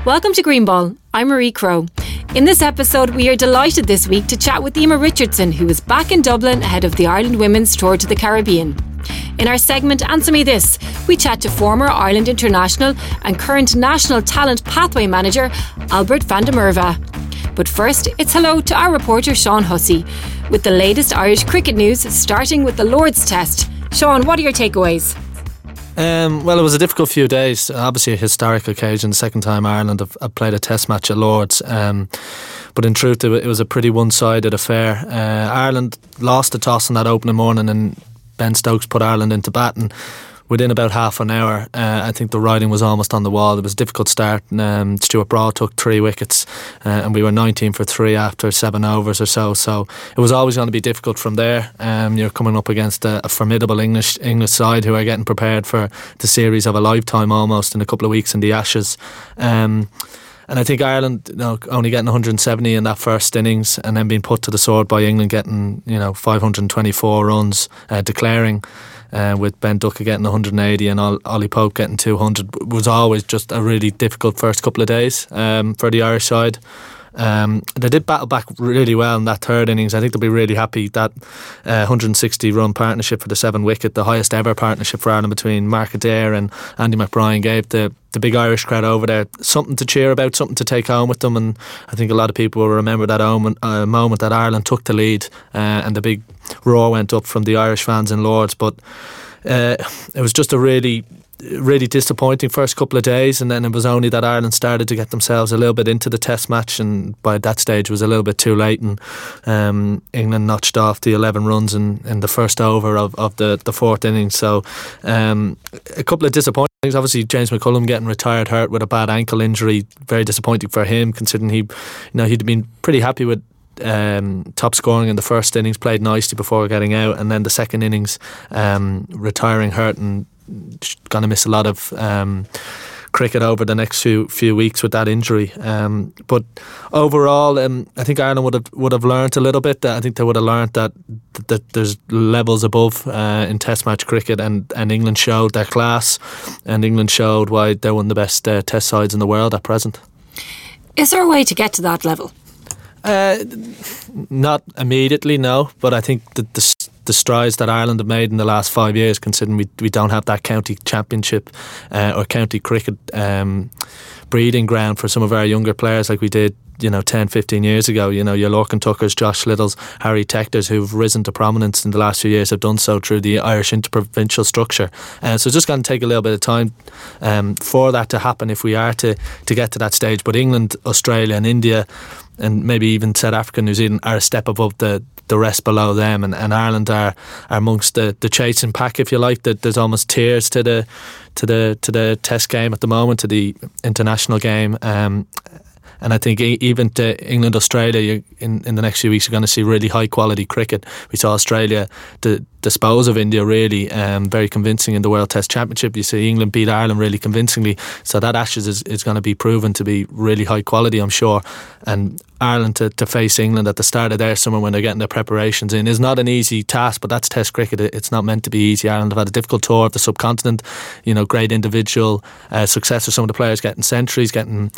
Welcome to Greenball. I'm Marie Crowe. In this episode, we are delighted this week to chat with Emma Richardson, who is back in Dublin ahead of the Ireland Women's Tour to the Caribbean. In our segment Answer Me This, we chat to former Ireland international and current National Talent Pathway Manager Albert van der Merwe. But first, it's hello to our reporter Sean Hussey with the latest Irish cricket news, starting with the Lord's Test. Sean, what are your takeaways? Well, it was a difficult few days. Obviously a historic occasion, the second time Ireland have played a test match at Lord's. But in truth, it was a pretty one-sided affair. Ireland lost the toss on that opening morning and Ben Stokes put Ireland into bat, and within about half an hour, I think the writing was almost on the wall. It was a difficult start. Stuart Broad took 3 wickets, and we were 19 for 3 after 7 overs or so. So it was always going to be difficult from there. You're coming up against a formidable English side who are getting prepared for the series of a lifetime almost in a couple of weeks in the Ashes. And I think Ireland, only getting 170 in that first innings and then being put to the sword by England getting, 524 runs, declaring. With Ben Ducker getting 180 and Ollie Pope getting 200 was always just a really difficult first couple of days for the Irish side. They did battle back really well in that third innings. I think they'll be really happy that 160 run partnership for the 7 wicket, the highest ever partnership for Ireland between Mark Adair and Andy McBride, gave the big Irish crowd over there something to cheer about, something to take home with them. And I think a lot of people will remember that moment that Ireland took the lead and the big roar went up from the Irish fans in Lord's. But it was just a really disappointing first couple of days, and then it was only that Ireland started to get themselves a little bit into the test match, and by that stage it was a little bit too late, and England notched off the 11 runs in the first over of the fourth innings. So a couple of disappointing things. Obviously James McCullum getting retired hurt with a bad ankle injury, very disappointing for him, considering he'd been pretty happy with top scoring in the first innings, played nicely before getting out, and then the second innings retiring hurt and going to miss a lot of cricket over the next few weeks with that injury. But overall, I think Ireland would have learnt a little bit. I think they would have learnt that there's levels above in Test match cricket, and England showed their class, and England showed why they're one of the best Test sides in the world at present. Is there a way to get to that level? Not immediately, no. But I think the strides that Ireland have made in the last 5 years, considering we don't have that county championship or county cricket breeding ground for some of our younger players like we did 10-15 years ago. Your Lorcan Tuckers, Josh Littles, Harry Tectors, who've risen to prominence in the last few years, have done so through the Irish interprovincial structure. So it's just going to take a little bit of time for that to happen if we are to get to that stage. But England, Australia and India, and maybe even South Africa and New Zealand, are a step above the rest below them, and Ireland are amongst the chasing pack, if you like. That there's almost tiers to the Test game at the moment, to the international game. And I think even to England, Australia, in the next few weeks, you're going to see really high quality cricket. We saw Australia dispose of India really very convincing in the World Test Championship. You see England beat Ireland really convincingly. So that Ashes is going to be proven to be really high quality, I'm sure. And Ireland to face England at the start of their summer when they're getting their preparations in is not an easy task, but that's Test cricket. It's not meant to be easy. Ireland have had a difficult tour of the subcontinent. Great individual success for some of the players, getting centuries, getting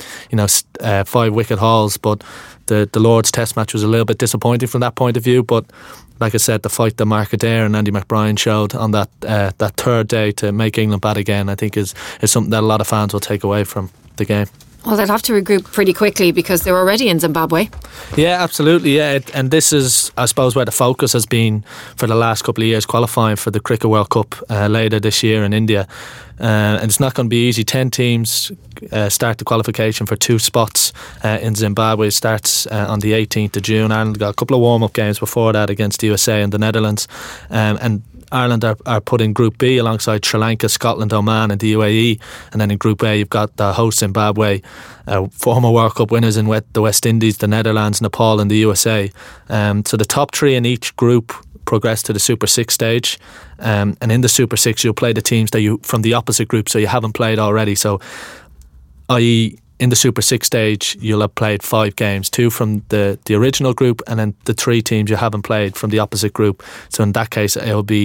5 wicket hauls, but the Lord's Test match was a little bit disappointing from that point of view. But like I said, the fight that Mark Adair and Andy McBride showed on that third day to make England bat again, I think is something that a lot of fans will take away from the game. Well, they'll have to regroup pretty quickly because they're already in Zimbabwe. Yeah, absolutely. Yeah, and this is, I suppose, where the focus has been for the last couple of years, qualifying for the Cricket World Cup later this year in India. And it's not going to be easy. 10 teams start the qualification for 2 spots in Zimbabwe. It starts on the 18th of June. Ireland got a couple of warm-up games before that against the USA and the Netherlands. And Ireland are put in Group B alongside Sri Lanka, Scotland, Oman and the UAE. And then in Group A you've got the host Zimbabwe, former World Cup winners in the West Indies, the Netherlands, Nepal and the USA. So the top 3 in each group progress to the Super 6 stage, and in the Super 6 you'll play the teams that you from the opposite group, so you haven't played already. So i.e. in the Super 6 stage you'll have played 5 games, 2 from the original group and then the 3 teams you haven't played from the opposite group. So in that case it'll be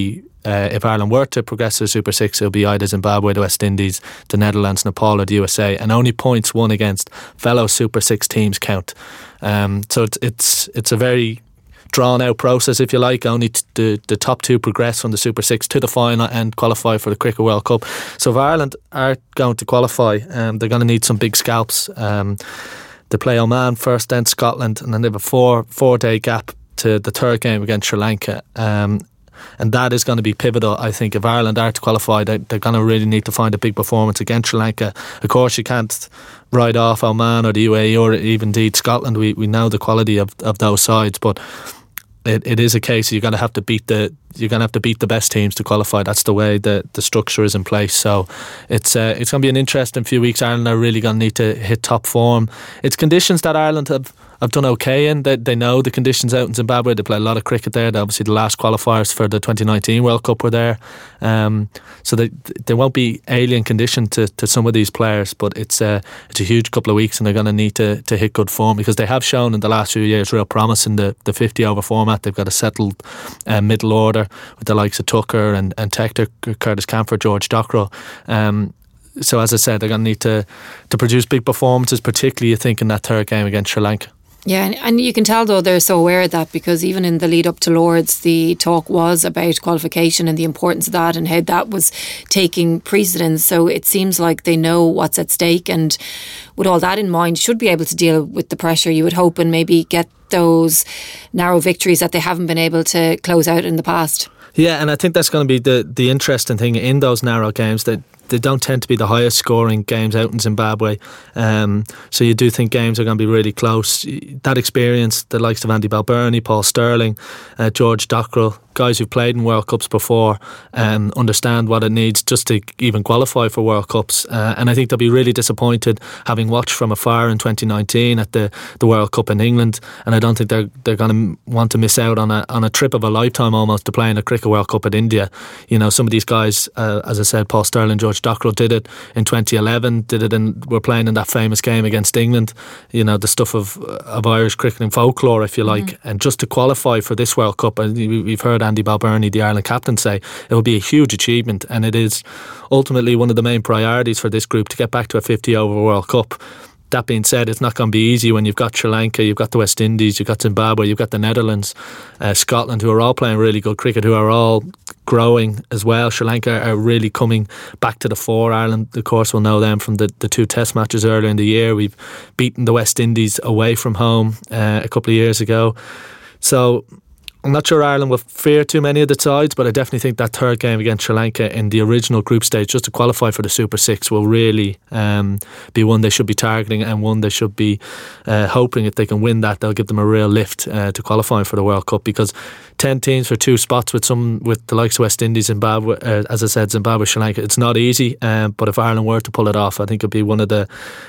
if Ireland were to progress to the Super 6, it'll be either Zimbabwe, the West Indies, the Netherlands, Nepal or the USA, and only points won against fellow Super 6 teams count. So it's a very drawn out process, if you like. Only the top 2 progress from the Super 6 to the final and qualify for the Cricket World Cup. So if Ireland are going to qualify, they're going to need some big scalps. They play Oman first, then Scotland, and then they have a four-day gap to the third game against Sri Lanka. And that is going to be pivotal, I think. If Ireland are to qualify, they're going to really need to find a big performance against Sri Lanka. Of course, you can't write off Oman or the UAE or even indeed Scotland. We know the quality of those sides, but it is a case you're going to have to beat the best teams to qualify. That's the way the structure is in place. So it's going to be an interesting few weeks. Ireland are really going to need to hit top form. It's conditions that Ireland have done okay in. They know the conditions out in Zimbabwe. They play a lot of cricket there. Obviously the last qualifiers for the 2019 World Cup were there. So they won't be alien conditioned to some of these players, but it's a huge couple of weeks and they're going to need to hit good form, because they have shown in the last few years real promise in the 50 over format. They've got a settled middle order with the likes of Tucker and Tector, Curtis Camphor, George Dockrell. So as I said, they're going to need to produce big performances, particularly I think in that third game against Sri Lanka. Yeah, and you can tell though they're so aware of that, because even in the lead up to Lords, the talk was about qualification and the importance of that and how that was taking precedence. So it seems like they know what's at stake, and with all that in mind, should be able to deal with the pressure, you would hope, and maybe get those narrow victories that they haven't been able to close out in the past. Yeah, and I think that's going to be the interesting thing in those narrow games, that they don't tend to be the highest scoring games out in Zimbabwe. So you do think games are going to be really close. That experience, the likes of Andy Balbirnie, Paul Sterling, George Dockrell, guys who've played in World Cups before, understand what it needs just to even qualify for World Cups. And I think they'll be really disappointed, having watched from afar in 2019 at the World Cup in England. And I don't think they're going to want to miss out on a trip of a lifetime almost to play in a Cricket World Cup at India. You know, some of these guys, as I said, Paul Sterling, George Dockrell did it in 2011. Were playing in that famous game against England. You know, the stuff of Irish cricketing folklore, if you like. Mm-hmm. And just to qualify for this World Cup, and we've heard Andy Balbirnie, the Ireland captain, say it will be a huge achievement, and it is ultimately one of the main priorities for this group to get back to a 50 over World Cup. That being said, it's not going to be easy when you've got Sri Lanka, you've got the West Indies, you've got Zimbabwe, you've got the Netherlands, Scotland, who are all playing really good cricket, who are all growing as well. Sri Lanka are really coming back to the fore. Ireland, of course, will know them from the 2 test matches earlier in the year. We've beaten the West Indies away from home a couple of years ago. So I'm not sure Ireland will fear too many of the sides, but I definitely think that third game against Sri Lanka in the original group stage, just to qualify for the Super 6, will really be one they should be targeting, and one they should be hoping if they can win that, they'll give them a real lift to qualifying for the World Cup, because 10 teams for 2 spots with the likes of West Indies, Zimbabwe, as I said, Zimbabwe, Sri Lanka, it's not easy, but if Ireland were to pull it off, I think it'd be one of the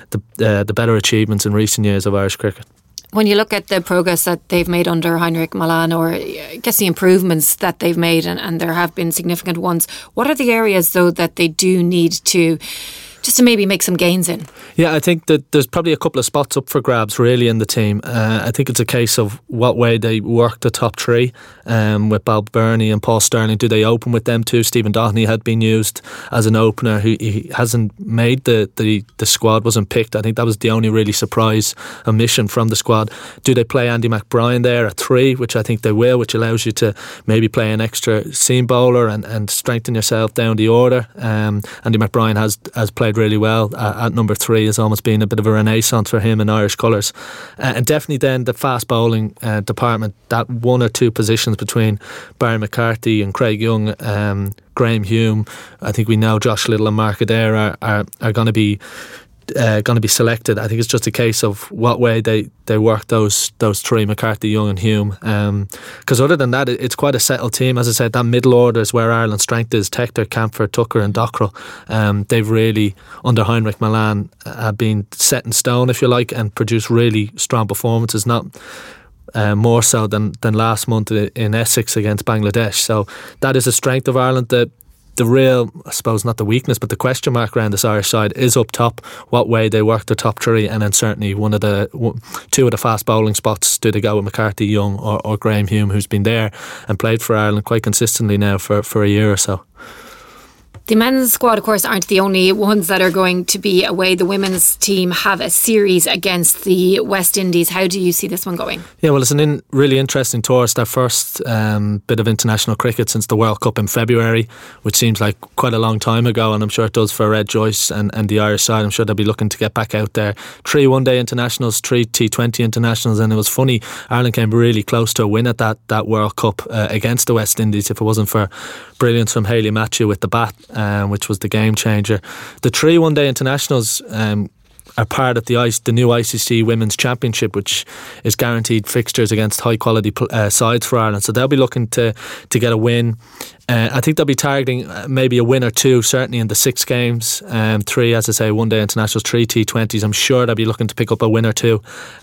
better achievements in recent years of Irish cricket. When you look at the progress that they've made under Heinrich Malan, or I guess the improvements that they've made, and there have been significant ones, what are the areas though that they do need to just to maybe make some gains in? Yeah, I think that there's probably a couple of spots up for grabs really in the team. I think it's a case of what way they work the top 3 with Balbirnie and Paul Sterling. Do they open with them too? Stephen Doherty had been used as an opener. He hasn't made the squad, wasn't picked. I think that was the only really surprise omission from the squad. Do they play Andy McBride there at 3, which I think they will, which allows you to maybe play an extra seam bowler and strengthen yourself down the order. Andy McBride has played really well at number 3. Has almost been a bit of a renaissance for him in Irish colours, and definitely then the fast bowling department, that 1 or 2 positions between Barry McCarthy and Craig Young, Graham Hume, I think we know Josh Little and Mark Adair are going to be selected. I think it's just a case of what way they work those 3, McCarthy, Young and Hume, because other than that it's quite a settled team. As I said, that middle order is where Ireland's strength is. Tector, Camphor, Tucker and Dockrell, they've really under Heinrich Malan have been set in stone, if you like, and produced really strong performances, not more so than last month in Essex against Bangladesh. So that is a strength of Ireland. real, I suppose not the weakness, but the question mark around this Irish side is up top, what way they work the top three, and then certainly two of the fast bowling spots. Do they go with McCarthy, Young or Graham Hume, who's been there and played for Ireland quite consistently now for a year or so? The men's squad, of course, aren't the only ones that are going to be away. The women's team have a series against the West Indies. How do you see this one going? Yeah, well, it's an really interesting tour. It's their first bit of international cricket since the World Cup in February, which seems like quite a long time ago, and I'm sure it does for Ed Joyce and the Irish side. I'm sure they'll be looking to get back out there. 3 one-day internationals, 3 T20 internationals, and it was funny, Ireland came really close to a win at that World Cup against the West Indies if it wasn't for brilliance from Hayley Matthew with the bat, which was the game changer. The 3 one-day internationals are part of the new ICC Women's Championship, which is guaranteed fixtures against high quality sides for Ireland. So they'll be looking to get a win. I think they'll be targeting maybe a win or two, certainly in the 6 games. 3, as I say, one-day internationals, 3 T20s. I'm sure they'll be looking to pick up a win or two.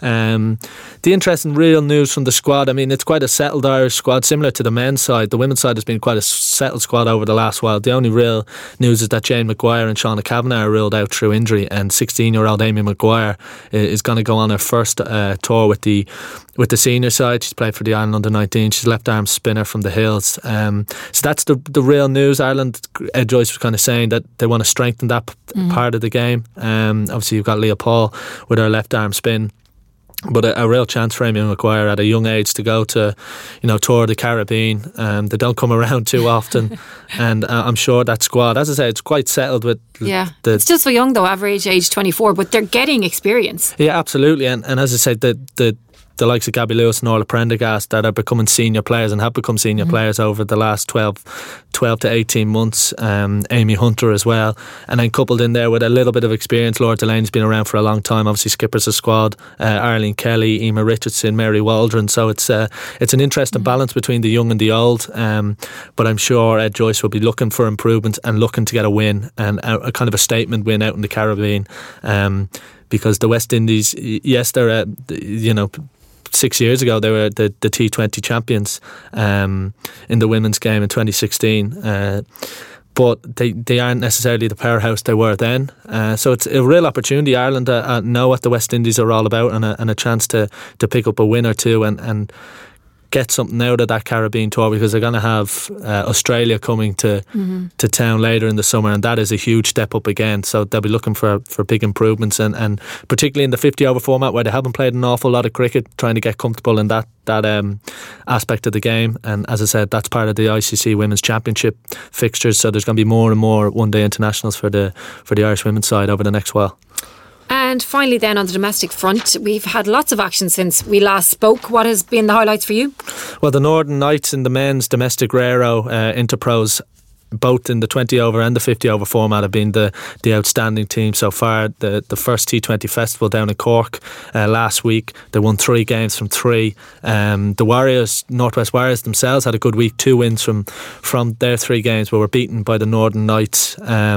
The interesting real news from the squad, I mean, it's quite a settled Irish squad, similar to the men's side. The women's side has been quite a settled squad over the last while. The only real news is that Jane Maguire and Shauna Kavanagh are ruled out through injury, and 16-year-old Amy Maguire is going to go on her first tour with the senior side. She's played for the Ireland under-19. She's a left-arm spinner from the Hills. So that's the real news. Ireland, Ed Joyce was kind of saying that they want to strengthen that part of the game. Obviously you've got Leah Paul with her left-arm spin, but a real chance for Amy Maguire at a young age to go to, tour the Caribbean. They don't come around too often, and I'm sure that squad, as I say, it's quite settled with. It's still so young though, average age 24, but they're getting experience. Yeah, absolutely, and as I said, the likes of Gabby Lewis and Orla Prendergast that are becoming senior players and have become senior players over the last 12 to 18 months. Amy Hunter as well, and then coupled in there with a little bit of experience, Laura Delaney's been around for a long time, obviously skippers the squad, Arlene Kelly, Emma Richardson, Mary Waldron. So it's an interesting balance between the young and the old, but I'm sure Ed Joyce will be looking for improvement and looking to get a win, and a kind of a statement win out in the Caribbean, because the West Indies, yes, they're 6 years ago they were the T20 champions in the women's game in 2016, but they aren't necessarily the powerhouse they were then. So it's a real opportunity. Ireland know what the West Indies are all about, and a chance to pick up a win or two and get something out of that Caribbean tour, because they're going to have Australia coming to town later in the summer, and that is a huge step up again. So they'll be looking for big improvements, and particularly in the 50 over format where they haven't played an awful lot of cricket, trying to get comfortable in that aspect of the game. And as I said, that's part of the ICC Women's Championship fixtures, so there's going to be more and more one-day internationals for the Irish women's side over the next while. And finally then, on the domestic front, we've had lots of action since we last spoke. What has been the highlights for you? Well, the Northern Knights in the men's domestic Rero Interpros, both in the 20 over and the 50 over format, have been the outstanding team so far. The first T20 festival down in Cork last week, they won 3 games from 3. The Warriors, Northwest Warriors themselves, had a good week. 2 wins from their 3 games, but were beaten by the Northern Knights.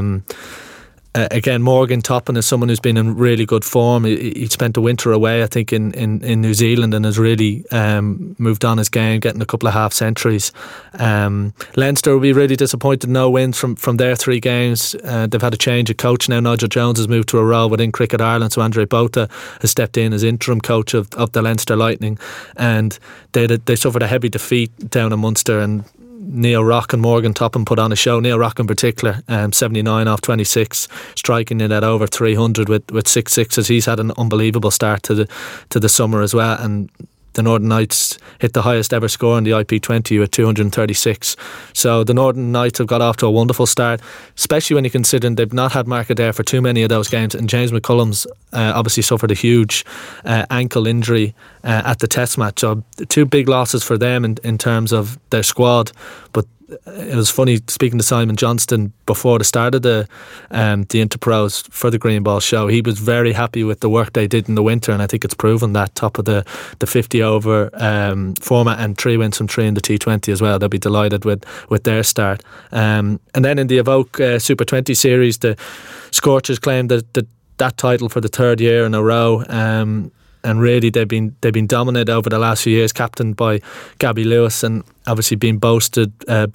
Again, Morgan Toppin is someone who's been in really good form. He spent the winter away, I think, in New Zealand, and has really moved on his game, getting a couple of half centuries. Leinster will be really disappointed, no wins from their 3 games. They've had a change of coach now. Nigel Jones has moved to a role within Cricket Ireland, so Andre Botha has stepped in as interim coach of the Leinster Lightning, and they suffered a heavy defeat down in Munster, and Neil Rock and Morgan Toppin put on a show. Neil Rock in particular, 79 off 26, striking it at over 300 with 6 sixes. He's had an unbelievable start to the summer as well, and the Northern Knights hit the highest ever score in the IP20 with 236. So the Northern Knights have got off to a wonderful start, especially when you consider they've not had Mark Adair for too many of those games, and James McCullum's obviously suffered a huge ankle injury at the test match. So 2 big losses for them in terms of their squad. But it was funny speaking to Simon Johnston before the start of the Interpros for the Green Ball show. He was very happy with the work they did in the winter, and I think it's proven that top of the 50 over format, and 3 wins from 3 in the T20 as well. They'll be delighted with their start. And then in the Evoke Super 20 series, the Scorchers claimed that title for the 3rd year in a row. And really they've been dominant over the last few years, captained by Gabby Lewis, and obviously being boosted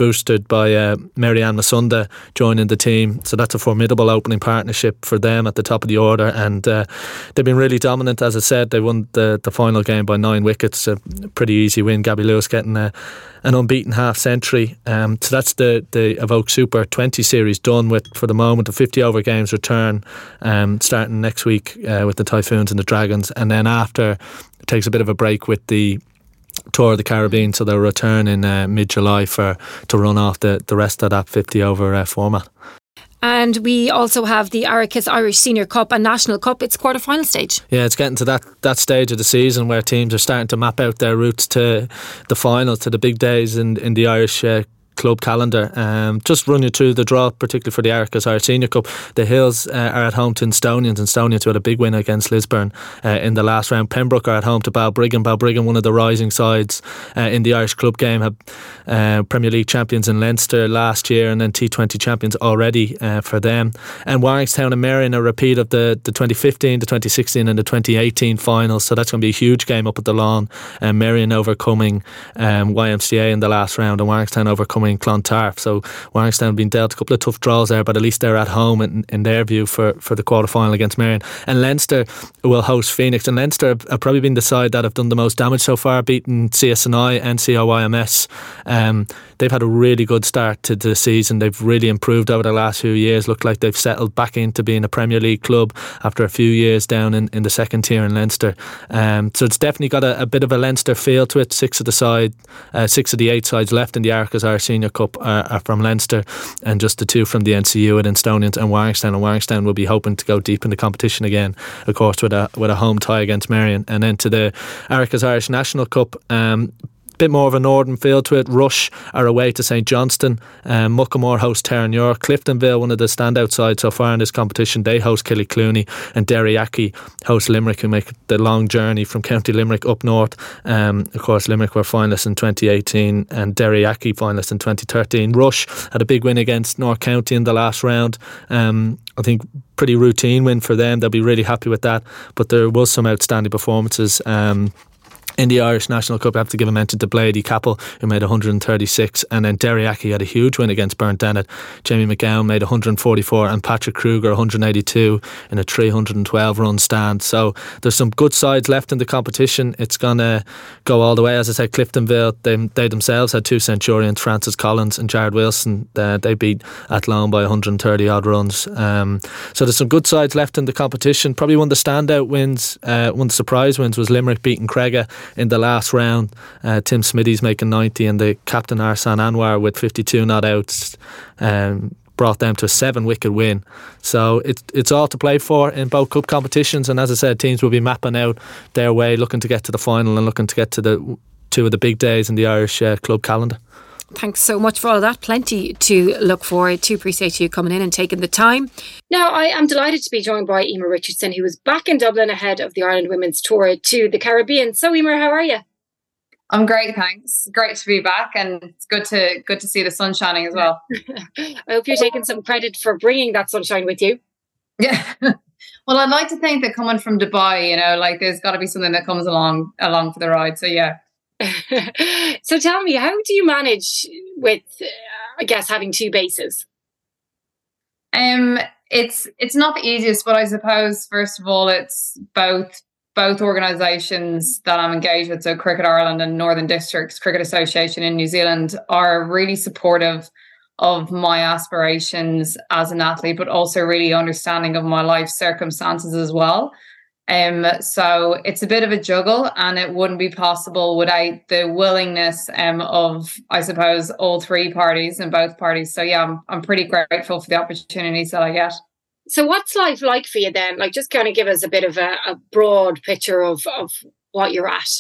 by Mary-Ann Masunda joining the team. So that's a formidable opening partnership for them at the top of the order. And they've been really dominant, as I said. They won the final game by 9 wickets. A pretty easy win. Gabby Lewis getting an unbeaten half century. So that's the Evoke Super 20 series done with, for the moment. The 50 over games return starting next week with the Typhoons and the Dragons. And then after, it takes a bit of a break with the Tour of the Caribbean, so they'll return in mid-July to run off the rest of that 50 over format. And we also have the Arachis Irish Senior Cup and National Cup. It's quarter-final stage. Yeah, it's getting to that stage of the season where teams are starting to map out their routes to the finals, to the big days in the Irish club calendar. Just run you through the draw, particularly for the Arachis Irish Senior Cup. The Hills are at home to Instonians. Instonians who had a big win against Lisburn in the last round. Pembroke are at home to Balbriggan. Balbriggan, one of the rising sides in the Irish club game, have Premier League champions in Leinster last year and then T20 champions already for them. And Warringstown and Marion, a repeat of the 2015, the 2016 and the 2018 finals. So that's going to be a huge game up at the Lawn. Marion overcoming YMCA in the last round and Warringstown overcoming Clontarf. So Warringstown have been dealt a couple of tough draws there, but at least they're at home in their view for the quarter final against Marion. And Leinster will host Phoenix, and Leinster have probably been the side that have done the most damage so far, beating CSNI and COYMS. They've had a really good start to the season. They've really improved over the last few years. Look like they've settled back into being a Premier League club after a few years down in the second tier in Leinster. So it's definitely got a bit of a Leinster feel to it. 6 of the 8 sides left in the Arachis Irish Senior Cup are from Leinster, and just the 2 from the NCU at Instonians and Warringstown. And Warringstown will be hoping to go deep in the competition again, of course, with a home tie against Marion. And then to the Arachis Irish National Cup, bit more of a northern feel to it. Rush are away to St Johnstone. Muckamore host Terranure. Cliftonville, one of the standout sides so far in this competition, they host Killyclooney, and Derryackie host Limerick, who make the long journey from County Limerick up north. Of course, Limerick were finalists in 2018 and Derryackie finalists in 2013. Rush had a big win against North County in the last round. I think pretty routine win for them. They'll be really happy with that, but there was some outstanding performances in the Irish National Cup. I have to give a mention to Blady Capel, who made 136, and then Derryackie had a huge win against Burndennet. Jamie McGowan made 144 and Patrick Kruger 182 in a 312 run stand. So there's some good sides left in the competition. It's going to go all the way. As I said, Cliftonville, they themselves had 2 Centurions, Francis Collins and Jared Wilson. They beat Athlone by 130 odd runs. So there's some good sides left in the competition. Probably one of the standout wins, one of the surprise wins, was Limerick beating Craiga in the last round. Tim Smitty's making 90 and the captain Arsan Anwar with 52 not outs brought them to a 7 wicket win. So it's all to play for in both cup competitions, and as I said, teams will be mapping out their way, looking to get to the final and looking to get to the 2 of the big days in the Irish club calendar. Thanks so much for all of that. Plenty to look forward to. Appreciate you coming in and taking the time. Now, I am delighted to be joined by Emer Richardson, who is back in Dublin ahead of the Ireland Women's Tour to the Caribbean. So, Emer, how are you? I'm great, thanks. Great to be back, and it's good to see the sun shining as well. I hope you're taking some credit for bringing that sunshine with you. Yeah. Well, I'd like to think that coming from Dubai, like there's got to be something that comes along for the ride. So, yeah. So tell me, how do you manage with, I guess, having 2 bases? It's not the easiest, but I suppose first of all, it's both organisations that I'm engaged with. So Cricket Ireland and Northern Districts Cricket Association in New Zealand are really supportive of my aspirations as an athlete, but also really understanding of my life circumstances as well. So it's a bit of a juggle, and it wouldn't be possible without the willingness of, I suppose, all 3 parties and both parties. So yeah, I'm pretty grateful for the opportunities that I get. So what's life like for you then? Like, just kind of give us a bit of a broad picture of what you're at.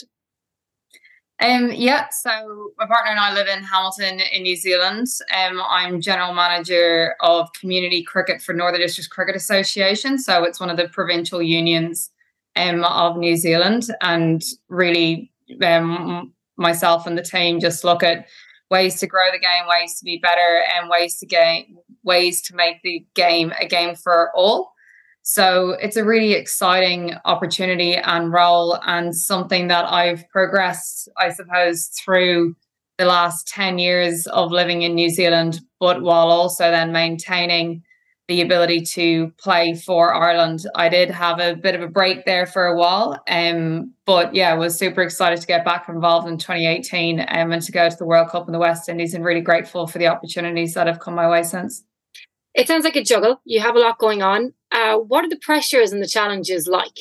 So my partner and I live in Hamilton in New Zealand. I'm general manager of community cricket for Northern Districts Cricket Association. So it's one of the provincial unions of New Zealand, and really myself and the team just look at ways to grow the game, ways to be better, and ways to make the game a game for all. So it's a really exciting opportunity and role, and something that I've progressed, I suppose, through the last 10 years of living in New Zealand, but while also then maintaining the ability to play for Ireland. I did have a bit of a break there for a while, but yeah, was super excited to get back involved in 2018 and to go to the World Cup in the West Indies, and really grateful for the opportunities that have come my way since. It sounds like a juggle. You have a lot going on. What are the pressures and the challenges like?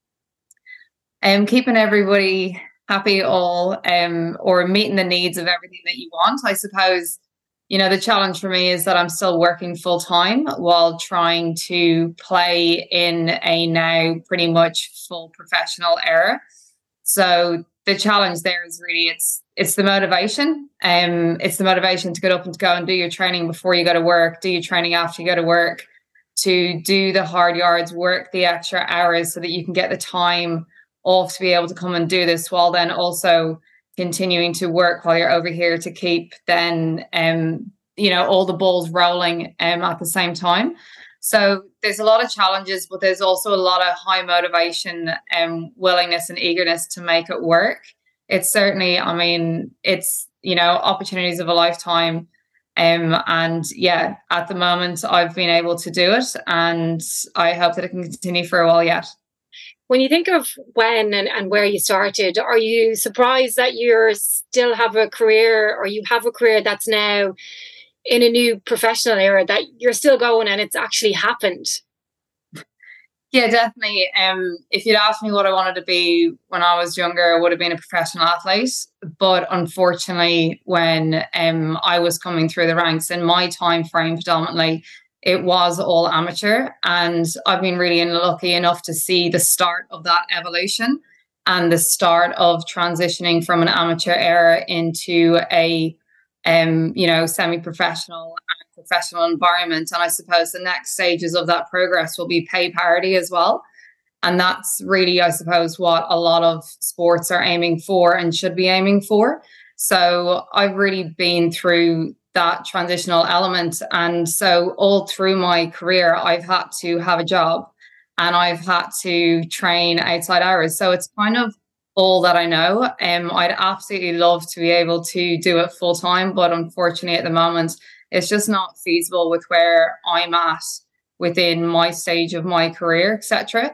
Keeping everybody happy or meeting the needs of everything that you want. I suppose, the challenge for me is that I'm still working full time while trying to play in a now pretty much full professional era. So the challenge there is really it's the motivation. It's the motivation to get up and to go and do your training before you go to work, do your training after you go to work, to do the hard yards, work the extra hours so that you can get the time off to be able to come and do this, while then also continuing to work while you're over here to keep then all the balls rolling at the same time. So there's a lot of challenges, but there's also a lot of high motivation and willingness and eagerness to make it work. It's certainly, it's opportunities of a lifetime. And yeah, at the moment I've been able to do it, and I hope that it can continue for a while yet. When you think of when and where you started, are you surprised that you still have a career, or you have a career that's now in a new professional era, that you're still going and it's actually happened? Yeah, definitely. If you'd asked me what I wanted to be when I was younger, I would have been a professional athlete. But unfortunately, when I was coming through the ranks in my time frame predominantly, it was all amateur, and I've been really lucky enough to see the start of that evolution and the start of transitioning from an amateur era into a semi-professional and professional environment. And I suppose the next stages of that progress will be pay parity as well. And that's really, I suppose, what a lot of sports are aiming for and should be aiming for. So I've really been through that transitional element. And so all through my career, I've had to have a job and I've had to train outside hours. So it's kind of all that I know. I'd absolutely love to be able to do it full time, but unfortunately at the moment, it's just not feasible with where I'm at within my stage of my career, etc.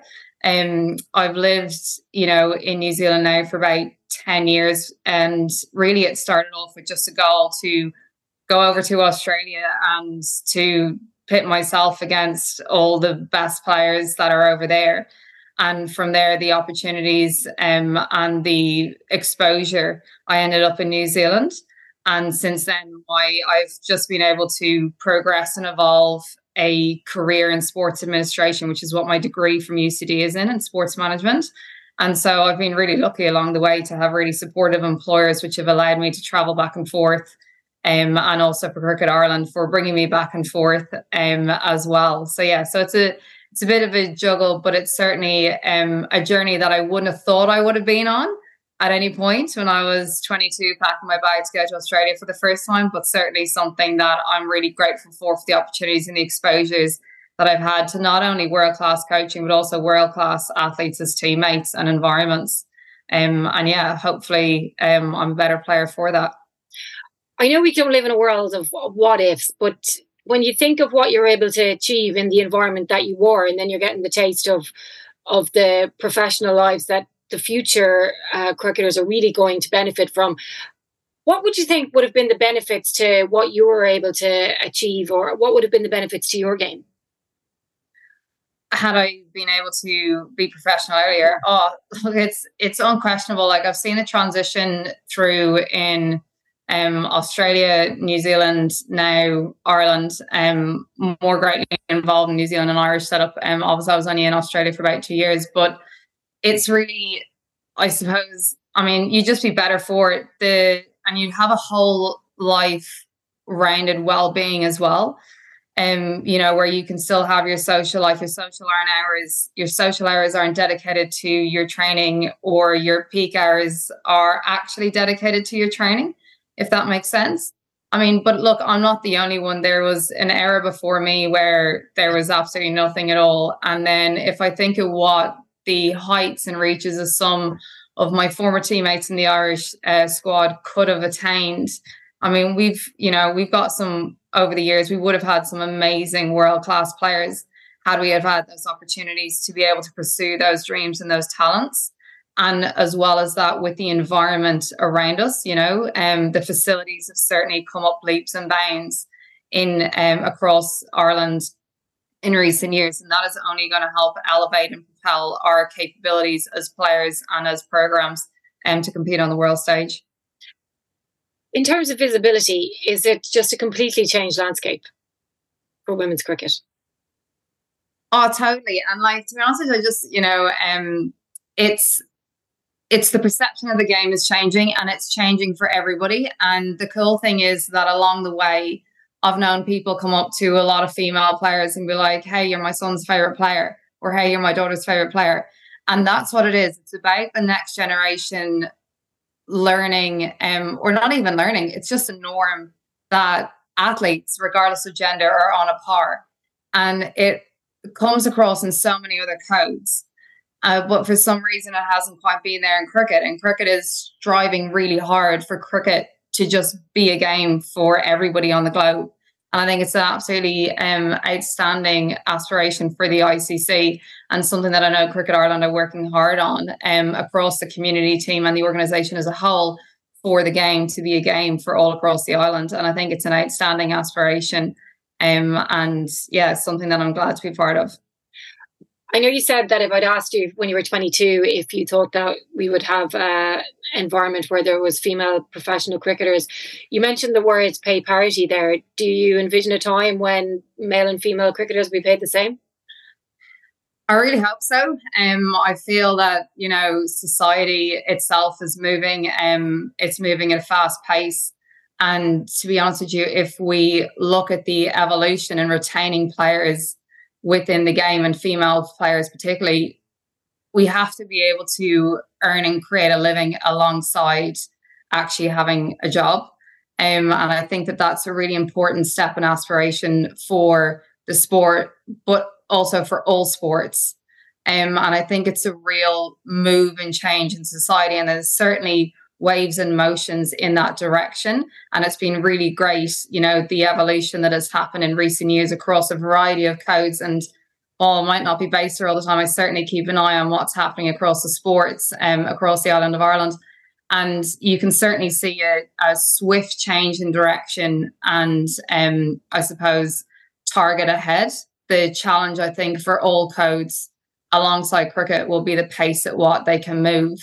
I've lived, in New Zealand now for about 10 years. And really it started off with just a goal to go over to Australia and to pit myself against all the best players that are over there. And from there, the opportunities and the exposure, I ended up in New Zealand. And since then, I've just been able to progress and evolve a career in sports administration, which is what my degree from UCD is in sports management. And so I've been really lucky along the way to have really supportive employers, which have allowed me to travel back and forth. And also for Cricket Ireland for bringing me back and forth as well. So yeah, so it's a bit of a juggle, but it's certainly a journey that I wouldn't have thought I would have been on at any point when I was 22, packing my bag to go to Australia for the first time, but certainly something that I'm really grateful for the opportunities and the exposures that I've had to not only world-class coaching, but also world-class athletes as teammates and environments. And yeah, hopefully I'm a better player for that. I know we don't live in a world of what ifs, but when you think of what you're able to achieve in the environment that you were, and then you're getting the taste of the professional lives that the future cricketers are really going to benefit from, what would you think would have been the benefits to what you were able to achieve, or what would have been the benefits to your game? Had I been able to be professional earlier? Look, it's unquestionable. Like, I've seen the transition through in Australia, New Zealand, now Ireland, more greatly involved in New Zealand and Irish setup. Obviously I was only in Australia for about 2 years, but it's really, I suppose, you'd just be better for it. And you have a whole life rounded well-being as well. Where you can still have your social life, your social hours aren't dedicated to your training, or your peak hours are actually dedicated to your training, if that makes sense. But look, I'm not the only one. There was an era before me where there was absolutely nothing at all. And then if I think of what the heights and reaches of some of my former teammates in the Irish squad could have attained. I mean, we've got some over the years. We would have had some amazing world-class players had we have had those opportunities to be able to pursue those dreams and those talents. And as well as that, with the environment around us, the facilities have certainly come up leaps and bounds in across Ireland in recent years, and that is only going to help elevate and propel our capabilities as players and as programs to compete on the world stage. In terms of visibility, is it just a completely changed landscape for women's cricket? Oh, totally. And to be honest with you, just it's the perception of the game is changing, and it's changing for everybody. And the cool thing is that along the way, I've known people come up to a lot of female players and be like, hey, you're my son's favorite player, or hey, you're my daughter's favorite player. And that's what it is. It's about the next generation learning, or not even learning. It's just a norm that athletes, regardless of gender, are on a par. And it comes across in so many other codes. But for some reason, it hasn't quite been there in cricket. And cricket is striving really hard for cricket to just be a game for everybody on the globe. And I think it's an absolutely outstanding aspiration for the ICC, and something that I know Cricket Ireland are working hard on across the community team and the organisation as a whole, for the game to be a game for all across the island. And I think it's an outstanding aspiration. And yeah, it's something that I'm glad to be part of. I know you said that if I'd asked you when you were 22 if you thought that we would have an environment where there was female professional cricketers, you mentioned the words pay parity there. Do you envision a time when male and female cricketers will be paid the same? I really hope so. I feel that, society itself is moving. It's moving at a fast pace. And to be honest with you, if we look at the evolution in retaining players within the game, and female players particularly, we have to be able to earn and create a living alongside actually having a job. And I think that that's a really important step and aspiration for the sport, but also for all sports. And I think it's a real move and change in society. And there's certainly waves and motions in that direction. And it's been really great, the evolution that has happened in recent years across a variety of codes. And while I might not be based here all the time, I certainly keep an eye on what's happening across the sports across the island of Ireland. And you can certainly see a swift change in direction and I suppose target ahead. The challenge, I think, for all codes alongside cricket will be the pace at what they can move.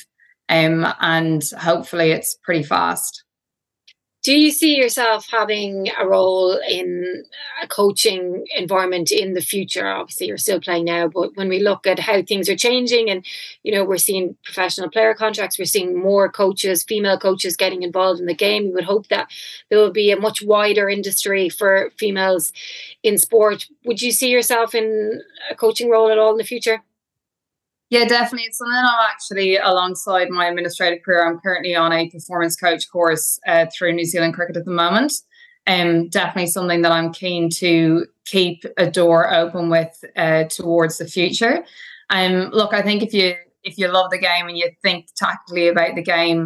And hopefully it's pretty fast. Do you see yourself having a role in a coaching environment in the future? Obviously, you're still playing now, but when we look at how things are changing and, we're seeing professional player contracts, we're seeing more coaches, female coaches getting involved in the game. You would hope that there will be a much wider industry for females in sport. Would you see yourself in a coaching role at all in the future? Yeah, definitely. It's something I'm actually, alongside my administrative career, I'm currently on a performance coach course through New Zealand Cricket at the moment. Definitely something that I'm keen to keep a door open with towards the future. Look, I think if you love the game and you think tactically about the game,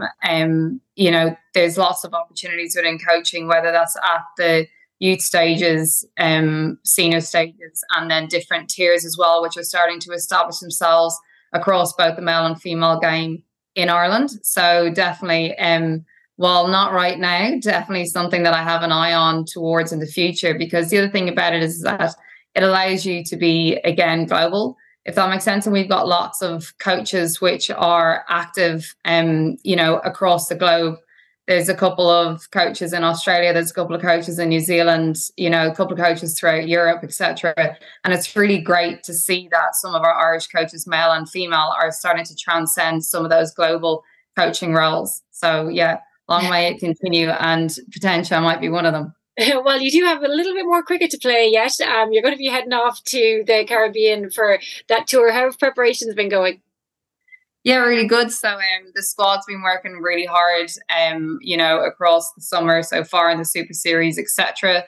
there's lots of opportunities within coaching, whether that's at the youth stages, senior stages, and then different tiers as well, which are starting to establish themselves across both the male and female game in Ireland. So definitely, while not right now, definitely something that I have an eye on towards in the future, because the other thing about it is that it allows you to be, again, global, if that makes sense. And we've got lots of coaches which are active, across the globe. There's a couple of coaches in Australia, there's a couple of coaches in New Zealand, a couple of coaches throughout Europe, etc. And it's really great to see that some of our Irish coaches, male and female, are starting to transcend some of those global coaching roles. So yeah, long may it continue, and potentially I might be one of them. Well, you do have a little bit more cricket to play yet. You're going to be heading off to the Caribbean for that tour. How have preparations been going? Yeah, really good. So the squad's been working really hard, across the summer so far in the Super Series, etc.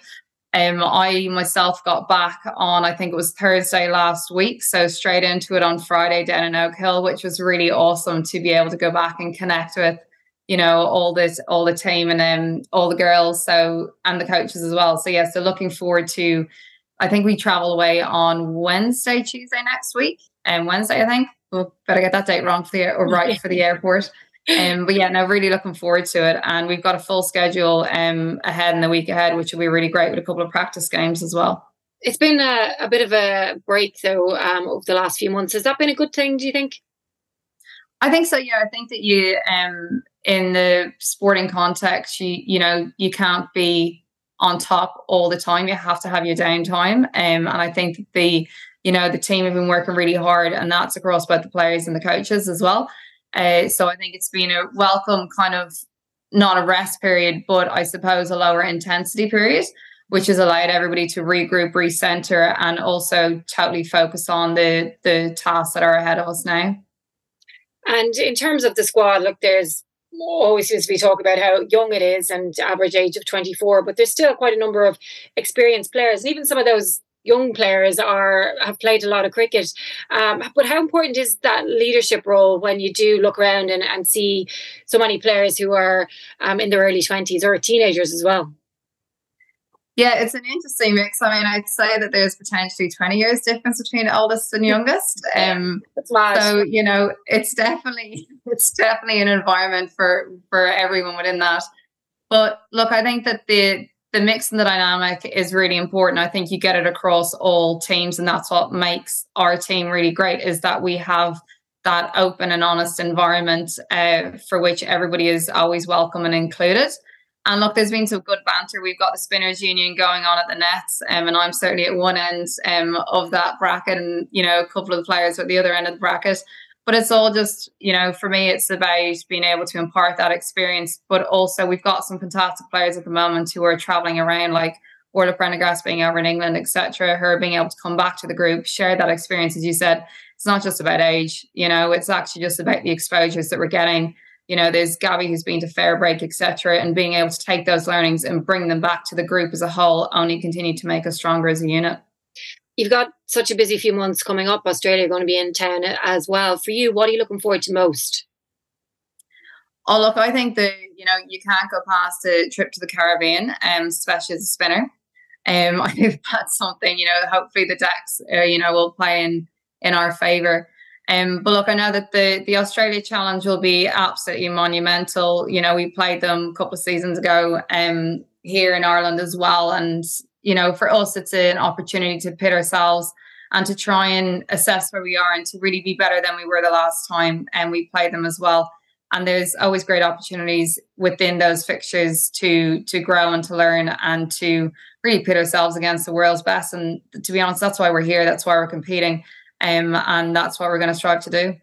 I myself got back on, I think it was Thursday last week, so straight into it on Friday down in Oak Hill, which was really awesome to be able to go back and connect with, all the team and all the girls, and the coaches as well. So yeah, so looking forward to. I think we travel away on Tuesday next week, and Wednesday I think. We'll better get that date wrong for the airport. But yeah, no, really looking forward to it. And we've got a full schedule ahead in the week ahead, which will be really great with a couple of practice games as well. It's been a bit of a break though over the last few months. Has that been a good thing, do you think? I think so, yeah. I think that you in the sporting context, you can't be on top all the time. You have to have your downtime. And I think the team have been working really hard, and that's across both the players and the coaches as well. So I think it's been a welcome kind of, not a rest period, but I suppose a lower intensity period, which has allowed everybody to regroup, recenter, and also totally focus on the tasks that are ahead of us now. And in terms of the squad, look, there's always seems to be talk about how young it is and average age of 24, but there's still quite a number of experienced players, and even some of those young players have played a lot of cricket. But how important is that leadership role when you do look around and see so many players who are in their early 20s or teenagers as well? Yeah, it's an interesting mix. I mean, I'd say that there's potentially 20 years difference between oldest and youngest. That's mad. So, it's definitely an environment for everyone within that. But look, I think that the mix and the dynamic is really important. I think you get it across all teams, and that's what makes our team really great, is that we have that open and honest environment for which everybody is always welcome and included. And look, there's been some good banter. We've got the Spinners Union going on at the nets, and I'm certainly at one end of that bracket, and a couple of the players at the other end of the bracket. But it's all just, for me, it's about being able to impart that experience. But also, we've got some fantastic players at the moment who are traveling around, like Orla Prendergast being over in England, etc. Her being able to come back to the group, share that experience, as you said. It's not just about age, it's actually just about the exposures that we're getting. There's Gabby who's been to Fairbreak, etc. And being able to take those learnings and bring them back to the group as a whole only continue to make us stronger as a unit. You've got such a busy few months coming up. Australia are going to be in town as well. For you, what are you looking forward to most? Oh, look, I think that, you can't go past a trip to the Caribbean, especially as a spinner. I think that's something, hopefully the decks, will play in our favour. But look, I know that the Australia Challenge will be absolutely monumental. We played them a couple of seasons ago here in Ireland as well. And, for us, it's an opportunity to pit ourselves and to try and assess where we are and to really be better than we were the last time. And we played them as well. And there's always great opportunities within those fixtures to grow and to learn and to really pit ourselves against the world's best. And to be honest, that's why we're here. That's why we're competing. And that's what we're going to strive to do.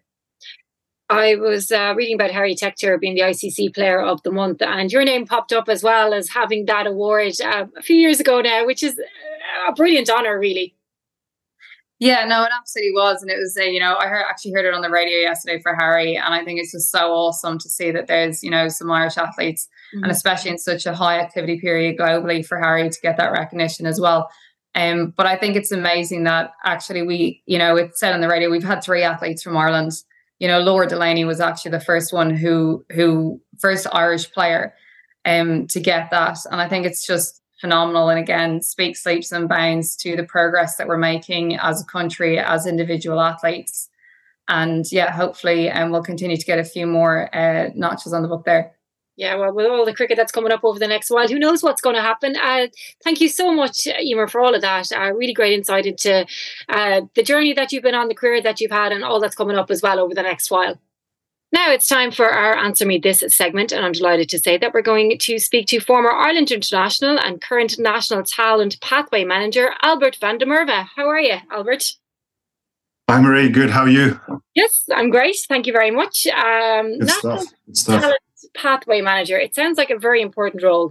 I was reading about Harry Tector being the ICC Player of the Month, and your name popped up as well as having that award a few years ago now, which is a brilliant honour, really. Yeah, no, it absolutely was. And it was, I actually heard it on the radio yesterday for Harry, and I think it's just so awesome to see that there's, some Irish athletes, and especially in such a high activity period globally, for Harry to get that recognition as well. But I think it's amazing that actually we, it said on the radio, we've had 3 athletes from Ireland. Laura Delaney was actually the first one first Irish player to get that. And I think it's just phenomenal. And again, speaks leaps and bounds to the progress that we're making as a country, as individual athletes. And yeah, hopefully we'll continue to get a few more notches on the book there. Yeah, well, with all the cricket that's coming up over the next while, who knows what's going to happen. Thank you so much, Emer, for all of that. Really great insight into the journey that you've been on, the career that you've had, and all that's coming up as well over the next while. Now it's time for our Answer Me This segment, and I'm delighted to say that we're going to speak to former Ireland international and current National Talent Pathway Manager, Albert van der Merwe. How are you, Albert? Hi, Marie. Good. How are you? Yes, I'm great. Thank you very much. Good stuff. Talent Pathway Manager. It sounds like a very important role.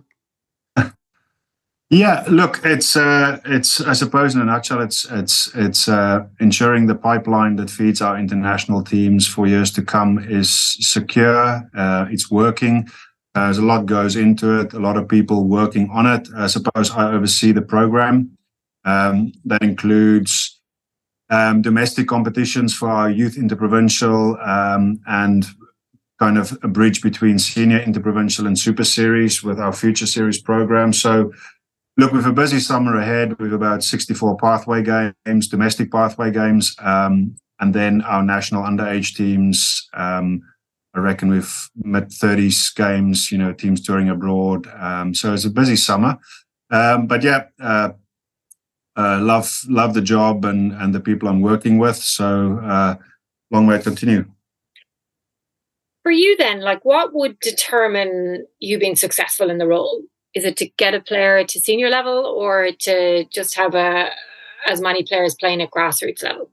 Yeah, look, it's I suppose in a nutshell, it's ensuring the pipeline that feeds our international teams for years to come is secure. It's working. There's a lot goes into it, a lot of people working on it. I suppose I oversee the program. That includes domestic competitions for our youth interprovincial and kind of a bridge between senior interprovincial and super series with our future series program. So look, we have a busy summer ahead. We have about 64 pathway games, domestic pathway games, and then our national underage teams. I reckon we've mid-30s games, teams touring abroad. So it's a busy summer. But yeah, love the job and the people I'm working with. So long way to continue. For you then, what would determine you being successful in the role? Is it to get a player to senior level or to just have as many players playing at grassroots level?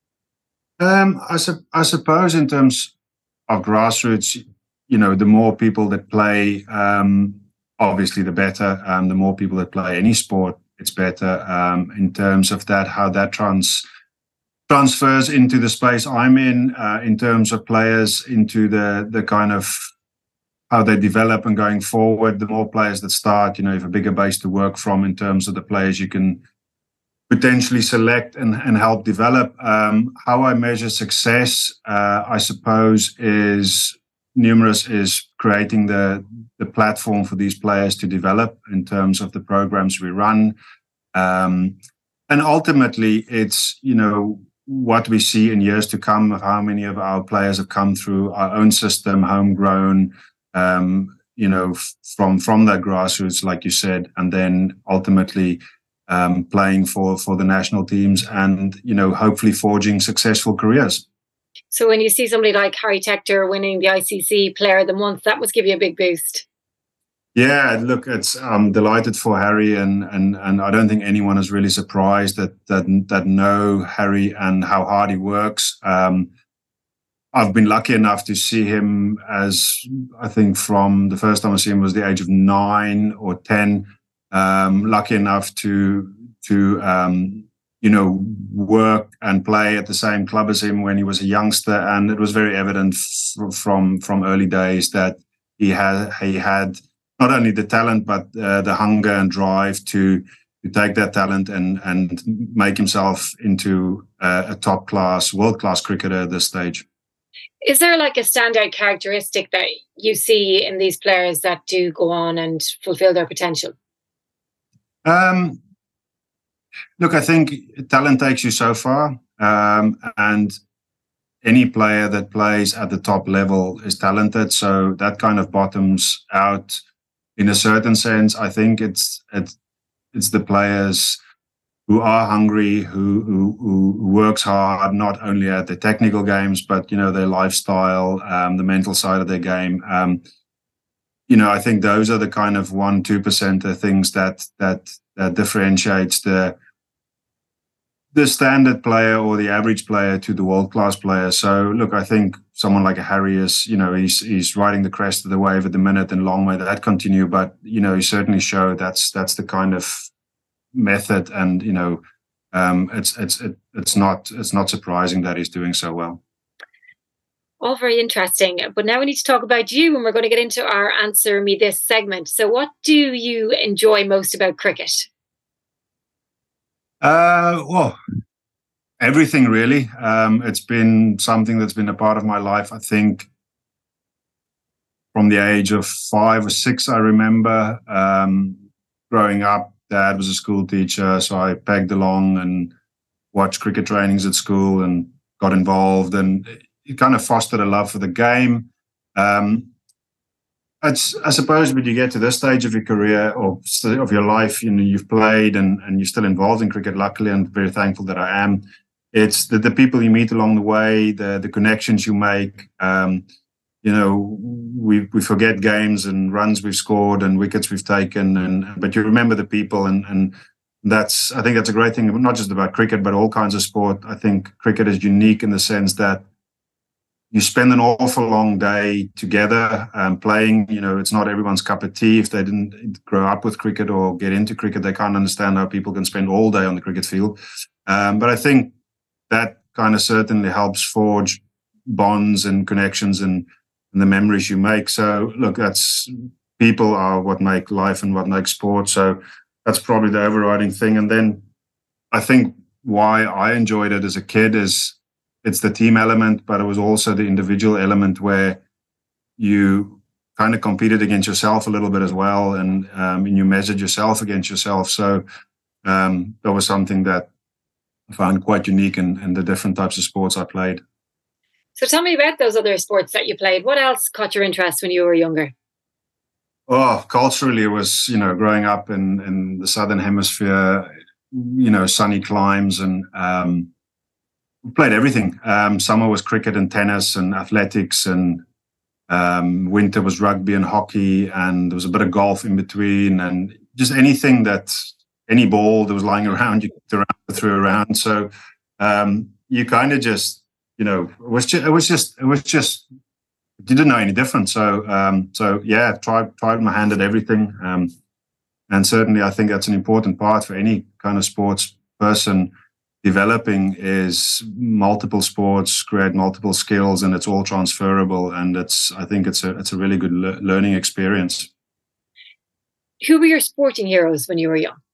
I suppose in terms of grassroots, the more people that play, obviously the better. The more people that play any sport, it's better. In terms of that, how that transfers into the space I'm in terms of players, into the kind of how they develop and going forward. The more players that start, you have a bigger base to work from in terms of the players you can potentially select and help develop. How I measure success, I suppose, is numerous, is creating the platform for these players to develop in terms of the programs we run. And ultimately, it's, what we see in years to come of how many of our players have come through our own system, homegrown, from that grassroots, like you said, and then ultimately playing for the national teams and, hopefully forging successful careers. So when you see somebody like Harry Tector winning the ICC Player of the Month, that must give you a big boost. Yeah, look, I'm delighted for Harry, and I don't think anyone is really surprised that know Harry and how hard he works. I've been lucky enough to see him as, I think from the first time I see him was the age of 9 or 10. Lucky enough to work and play at the same club as him when he was a youngster, and it was very evident from early days that he had not only the talent but the hunger and drive to take that talent and make himself into a top class, world class cricketer at this stage. Is there a standout characteristic that you see in these players that do go on and fulfill their potential? Look, I think talent takes you so far, and any player that plays at the top level is talented. So that kind of bottoms out in a certain sense. I think it's the players who are hungry, who works hard, not only at the technical games, but their lifestyle, the mental side of their game. I think those are the kind of 1-2% things that differentiates the standard player or the average player to the world-class player. So look, I think someone like a Harry is, he's riding the crest of the wave at the minute, and long may that continue. But, he certainly showed that's the kind of method, and, it's not surprising that he's doing so well. All very interesting. But now we need to talk about you, and we're going to get into our Answer Me This segment. So what do you enjoy most about cricket? Well, everything really. It's been something that's been a part of my life. I think from the age of 5 or 6, I remember growing up. Dad was a school teacher, so I pegged along and watched cricket trainings at school and got involved, and it kind of fostered a love for the game. I suppose when you get to this stage of your career or of your life, you've played and you're still involved in cricket. Luckily, I'm very thankful that I am. It's the people you meet along the way, the connections you make. We forget games and runs we've scored and wickets we've taken, but you remember the people, and I think that's a great thing, not just about cricket, but all kinds of sport. I think cricket is unique in the sense that you spend an awful long day together playing. It's not everyone's cup of tea. If they didn't grow up with cricket or get into cricket, they can't understand how people can spend all day on the cricket field. But I think that kind of certainly helps forge bonds and connections and the memories you make. So look, people are what make life and what makes sport. So that's probably the overriding thing. And then I think why I enjoyed it as a kid is it's the team element, but it was also the individual element where you kind of competed against yourself a little bit as well, and you measured yourself against yourself. So that was something that I found quite unique in the different types of sports I played. So tell me about those other sports that you played. What else caught your interest when you were younger? Oh, culturally, it was, growing up in the Southern Hemisphere, sunny climes, and played everything. Summer was cricket and tennis and athletics, and winter was rugby and hockey, and there was a bit of golf in between, and just any ball that was lying around, you kicked around, threw around. So you kind of just, it was just you didn't know any different. So yeah, tried my hand at everything, and certainly I think that's an important part for any kind of sports person developing, is multiple sports create multiple skills, and it's all transferable, and I think it's a really good learning experience. Who were your sporting heroes when you were young?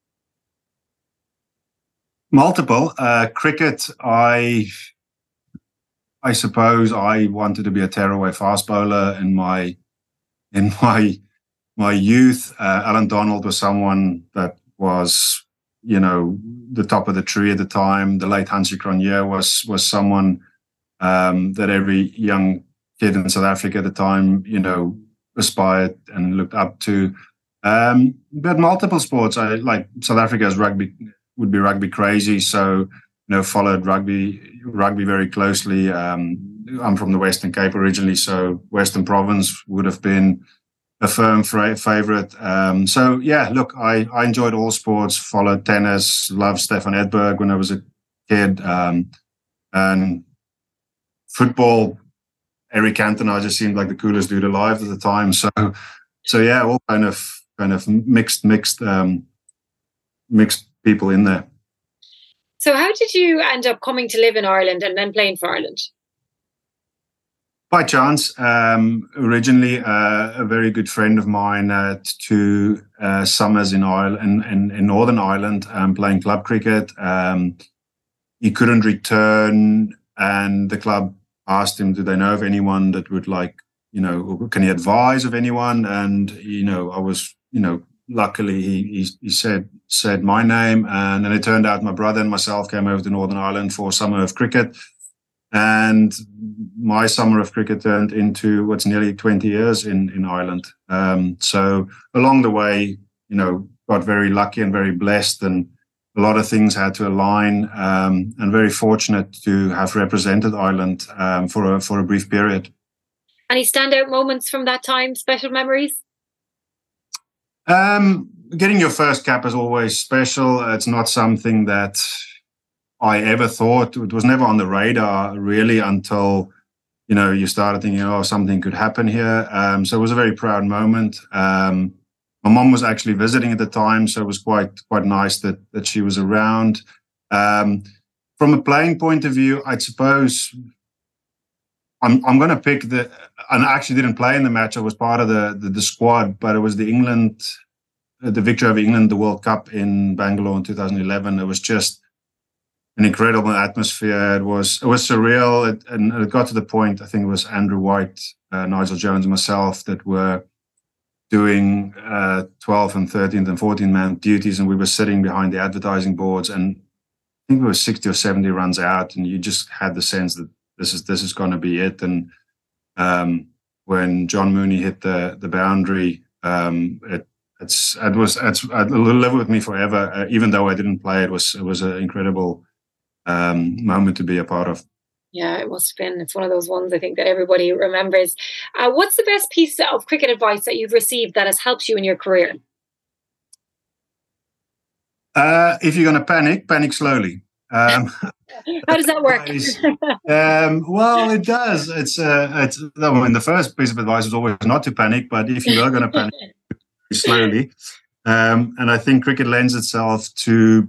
Multiple. Cricket, I suppose I wanted to be a tearaway fast bowler in my youth. Alan Donald was someone that was, the top of the tree at the time. The late Hansie Cronje was someone that every young kid in South Africa at the time, aspired and looked up to. But multiple sports. I like South Africa's rugby would be rugby crazy, so followed rugby very closely. I'm from the Western Cape originally, so Western Province would have been a firm favourite. So yeah, look, I enjoyed all sports, followed tennis, loved Stefan Edberg when I was a kid, and football, Eric Cantona just seemed like the coolest dude alive at the time. So yeah, all kind of mixed people in there. So how did you end up coming to live in Ireland and then playing for Ireland? By chance. Originally, a very good friend of mine had 2 summers in Ireland, in Northern Ireland, playing club cricket. He couldn't return, and the club asked him, do they know of anyone that would can he advise of anyone? And, I was, luckily he said my name, and then it turned out my brother and myself came over to Northern Ireland for a summer of cricket. And my summer of cricket turned into what's nearly 20 years in Ireland. So along the way, got very lucky and very blessed, and a lot of things had to align, and very fortunate to have represented Ireland for a brief period. Any standout moments from that time, special memories? Getting your first cap is always special. It's not something that I ever thought. It was never on the radar really until, you started thinking, something could happen here. So it was a very proud moment. My mom was actually visiting at the time, so it was quite nice that she was around. From a playing point of view, I suppose I'm going to pick and I actually didn't play in the match. I was part of the squad, but it was the victory over England, the World Cup in Bangalore in 2011. It was just an incredible atmosphere. It was surreal, and it got to the point, I think it was Andrew White, Nigel Jones, and myself that were doing 12 and 13th and 14-man duties, and we were sitting behind the advertising boards, and I think it was 60 or 70 runs out, and you just had the sense that this is going to be it. And when John Mooney hit the boundary, it will live with me forever. Even though I didn't play, it was an incredible moment to be a part of. Yeah, it must have been. It's one of those ones I think that everybody remembers. What's the best piece of cricket advice that you've received that has helped you in your career? If you're going to panic slowly. How does that work? Well, it does. The first piece of advice is always not to panic, but if you are going to panic, slowly. And I think cricket lends itself to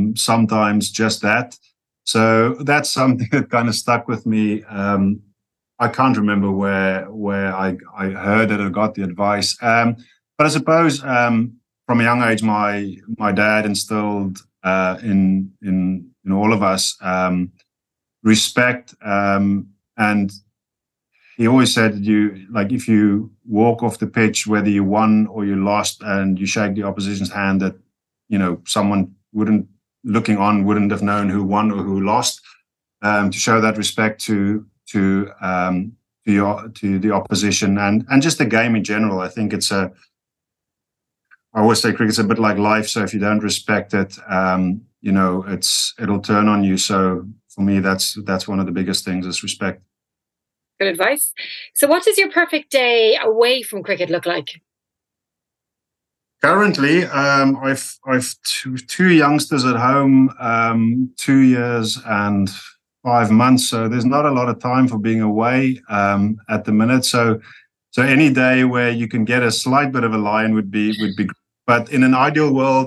sometimes just that. So that's something that kind of stuck with me. I can't remember where I heard it or got the advice. But I suppose from a young age, my dad instilled in all of us respect, and he always said if you walk off the pitch, whether you won or you lost, and you shake the opposition's hand, that someone wouldn't have known who won or who lost. To show that respect to the opposition and just the game in general. I think I always say cricket's a bit like life. So if you don't respect it, it'll turn on you. So for me, that's one of the biggest things is respect. Good advice. So what does your perfect day away from cricket look like? Currently, I've two youngsters at home, 2 years and 5 months. So there's not a lot of time for being away at the minute. So any day where you can get a slight bit of a line would be great. But in an ideal world,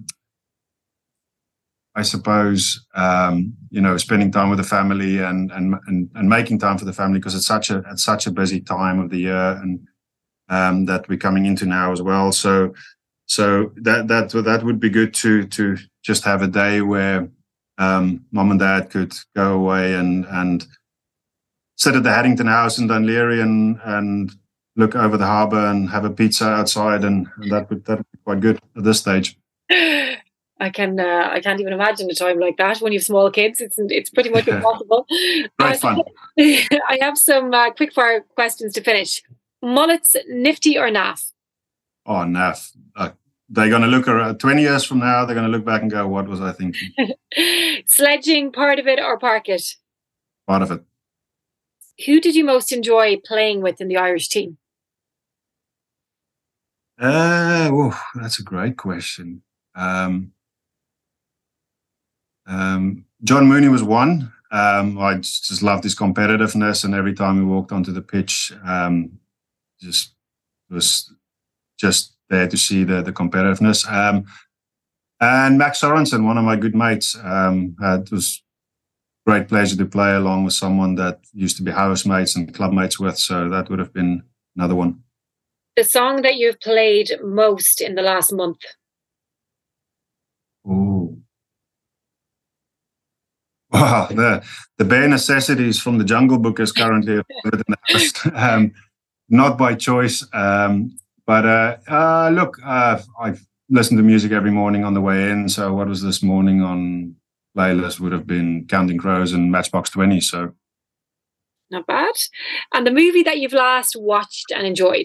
I suppose spending time with the family and making time for the family, because it's such a busy time of the year and that we're coming into now as well. So that would be good to just have a day where mum and dad could go away and sit at the Haddington House in Dunleary and look over the harbour and have a pizza outside, and that would be quite good at this stage. I can't even imagine a time like that when you have small kids. It's pretty much impossible. Great fun. I have some quick fire questions to finish. Mullets, nifty or naff? Oh, naff. They're going to look around 20 years from now. They're going to look back and go, "What was I thinking?" Sledging, part of it or park it? Part of it. Who did you most enjoy playing with in the Irish team? That's a great question. John Mooney was one. I just loved his competitiveness, and every time he walked onto the pitch, just was just there to see the competitiveness. And Max Sorensen, one of my good mates, it was great pleasure to play along with someone that used to be housemates and club mates with. So that would have been another one. The song that you've played most in the last month? Oh, wow! The Bare Necessities from the Jungle Book is currently in the house. Not by choice, but look, I've listened to music every morning on the way in. So what was this morning on playlist would have been Counting Crows and Matchbox 20. So not bad. And the movie that you've last watched and enjoyed?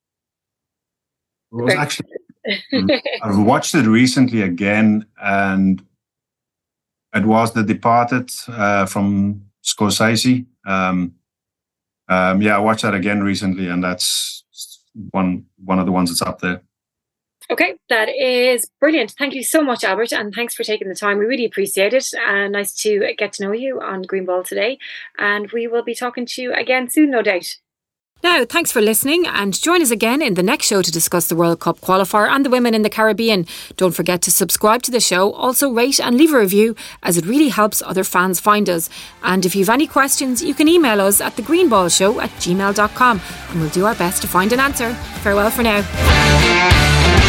It was actually. I've watched it recently again, and it was The Departed from Scorsese. I watched that again recently, and that's one of the ones that's up there. Okay, that is brilliant. Thank you so much, Albert, and thanks for taking the time. We really appreciate it. Nice to get to know you on Green Ball today, and we will be talking to you again soon, no doubt. Now, thanks for listening, and join us again in the next show to discuss the World Cup qualifier and the women in the Caribbean. Don't forget to subscribe to the show, also rate and leave a review, as it really helps other fans find us. And if you have any questions, you can email us at thegreenballshow@gmail.com, and we'll do our best to find an answer. Farewell for now.